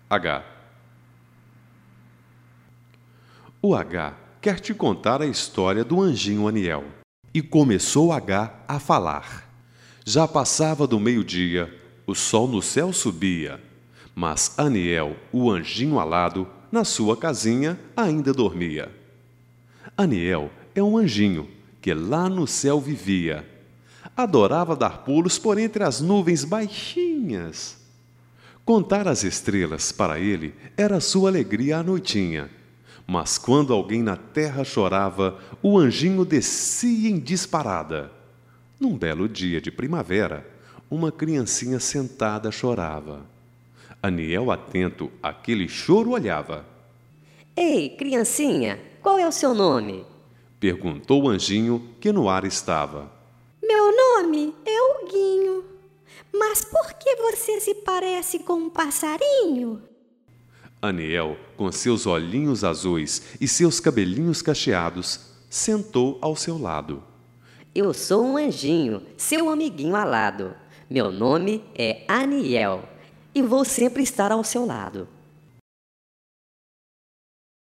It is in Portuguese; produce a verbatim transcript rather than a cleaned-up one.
H. O H quer te contar a história do anjinho Aniel. E começou H a falar. Já passava do meio-dia, o sol no céu subia, mas Aniel, o anjinho alado, na sua casinha ainda dormia. Aniel é um anjinho que lá no céu vivia. Adorava dar pulos por entre as nuvens baixinhas. Contar as estrelas para ele era sua alegria à noitinha. Mas quando alguém na terra chorava, o anjinho descia em disparada. Num belo dia de primavera, uma criancinha sentada chorava. Aniel, atento àquele choro, olhava. Ei, criancinha, qual é o seu nome? Perguntou o anjinho que no ar estava. Meu nome é Huguinho. Mas por que você se parece com um passarinho? Aniel, com seus olhinhos azuis e seus cabelinhos cacheados, sentou ao seu lado. Eu sou um anjinho, seu amiguinho alado. Meu nome é Aniel e vou sempre estar ao seu lado.